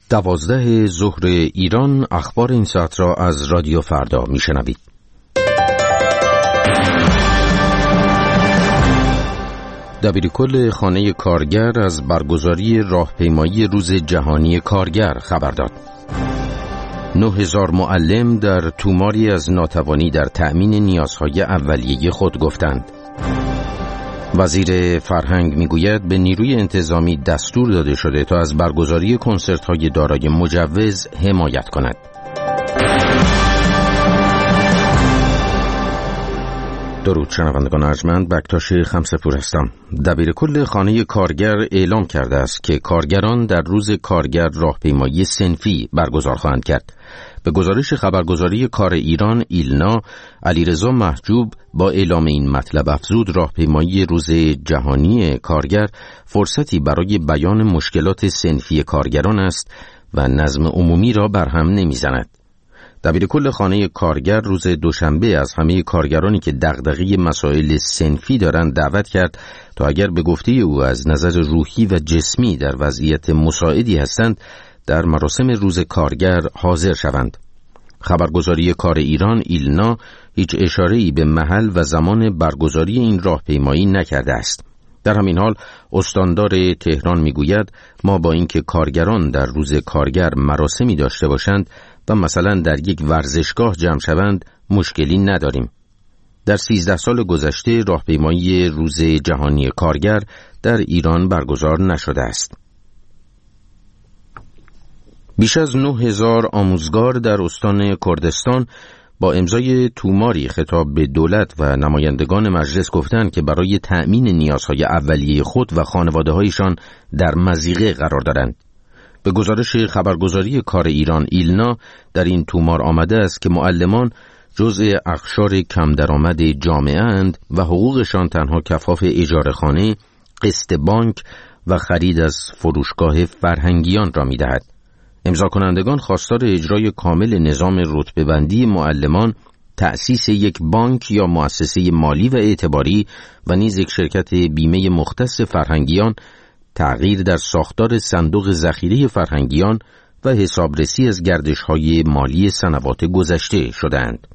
12 ظهر ایران. اخبار این ساعت را از رادیو فردا میشنوید. دبیرکل خانه کارگر از برگزاری راهپیمایی روز جهانی کارگر خبر داد. 9000 معلم در توماری از ناتوانی در تأمین نیازهای اولیه خود گفتند. وزیر فرهنگ میگوید به نیروی انتظامی دستور داده شده تا از برگزاری کنسرت‌های دارای مجوز حمایت کند. درود شنوندگان ارجمند، بکتاش خمسه‌پور هستم. دبیرکل خانه کارگر اعلام کرده است که کارگران در روز کارگر راهپیمایی صنفی برگزار خواهند کرد. به گزارش خبرگزاری کار ایران ایلنا، علیرضا محجوب با اعلام این مطلب افزود راهپیمایی روز جهانی کارگر فرصتی برای بیان مشکلات صنفی کارگران است و نظم عمومی را برهم نمیزند. دبیرکل خانه کارگر روز دوشنبه از همه کارگرانی که دغدغه مسائل صنفی دارند دعوت کرد تا اگر به گفته او از نظر روحی و جسمی در وضعیت مساعدی هستند در مراسم روز کارگر حاضر شوند. خبرگزاری کار ایران ایلنا هیچ اشاره‌ای به محل و زمان برگزاری این راهپیمایی نکرده است. در همین حال استاندار تهران میگوید ما با اینکه کارگران در روز کارگر مراسمی داشته باشند و مثلا در یک ورزشگاه جمع شوند مشکلی نداریم. در 13 سال گذشته راهپیمایی روز جهانی کارگر در ایران برگزار نشده است. بیش از 9000 آموزگار در استان کردستان با امضای توماری خطاب به دولت و نمایندگان مجلس گفتند که برای تأمین نیازهای اولیه خود و خانواده‌هایشان در مضیقه قرار دارند. به گزارش خبرگزاری کار ایران ایلنا در این تومار آمده است که معلمان جزء اقشار کم درآمد جامعه اند و حقوقشان تنها کفاف اجاره خانه، قسط بانک و خرید از فروشگاه فرهنگیان را می‌دهد. امضا کنندگان خواستار اجرای کامل نظام رتبه‌بندی معلمان، تأسیس یک بانک یا مؤسسه مالی و اعتباری و نیز یک شرکت بیمه مختص فرهنگیان، تغییر در ساختار صندوق ذخیره فرهنگیان و حسابرسی از گردش‌های مالی سنوات گذشته شدند.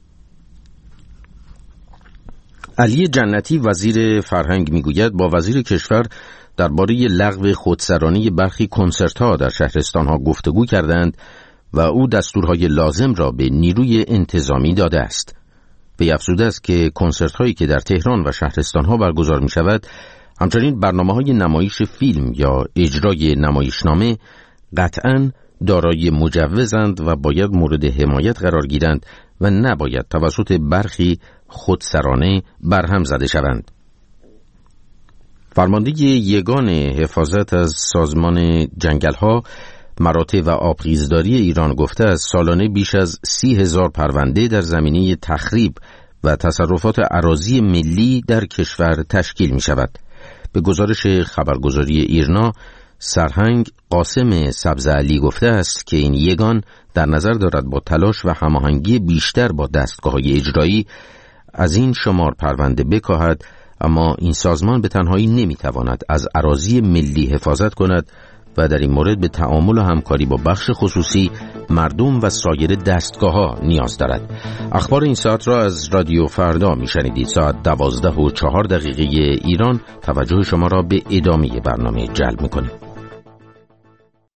علی جنتی وزیر فرهنگ میگوید با وزیر کشور درباره لغو خودسرانی برخی کنسرت‌ها در شهرستان‌ها گفتگو کردند و او دستورهای لازم را به نیروی انتظامی داده است. وی افزوده است که کنسرت‌هایی که در تهران و شهرستان‌ها برگزار می‌شود، همچنین برنامه‌های نمایش فیلم یا اجرای نمایشنامه قطعاً دارای مجوزند و باید مورد حمایت قرار گیرند و نباید توسط برخی خودسرانه برهم زده شوند. فرمانده یگان حفاظت از سازمان جنگل‌ها، مراتع و آبخیزداری ایران گفته است سالانه بیش از 30,000 پرونده در زمینه تخریب و تصرفات اراضی ملی در کشور تشکیل می شود. به گزارش خبرگزاری ایرنا، سرهنگ قاسم سبزعلی گفته است که این یگان در نظر دارد با تلاش و هماهنگی بیشتر با دستگاه‌های اجرایی از این شمار پرونده بکاهد، اما این سازمان به تنهایی نمیتواند از اراضی ملی حفاظت کند و در این مورد به تعامل و همکاری با بخش خصوصی، مردم و سایر دستگاه‌ها نیاز دارد. اخبار این ساعت را از رادیو فردا میشنیدید. ساعت 12:04 ایران توجه شما را به ادامه برنامه جلب می‌کنیم.